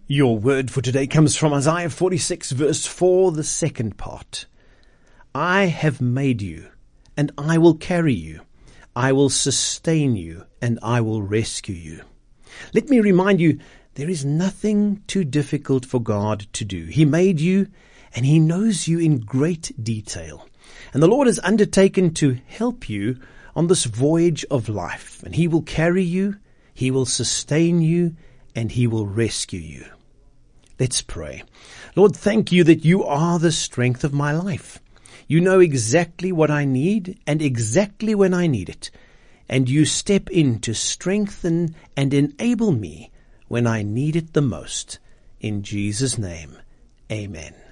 Your word for today comes from Isaiah 46 verse 4, the second part. I have made you, and I will carry you. I will sustain you, and I will rescue you. Let me remind you, there is nothing too difficult for God to do. He made you, and He knows you in great detail. And the Lord has undertaken to help you on this voyage of life. And He will carry you, He will sustain you, and He will rescue you. Let's pray. Lord, thank you that you are the strength of my life. You know exactly what I need and exactly when I need it. And you step in to strengthen and enable me when I need it the most. In Jesus' name, amen.